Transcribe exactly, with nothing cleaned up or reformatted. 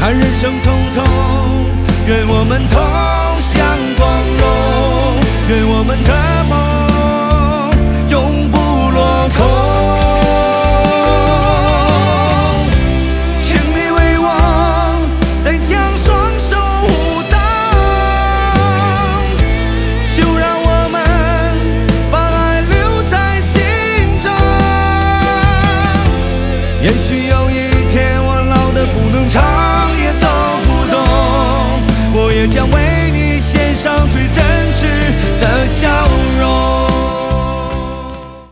看人生匆匆，愿我们同享光荣，愿我们的梦永不落空。请你为我再将双手舞荡，就让我们把爱留在心中。也许有一天我老得不能唱，也走不动，我也将为你献上最真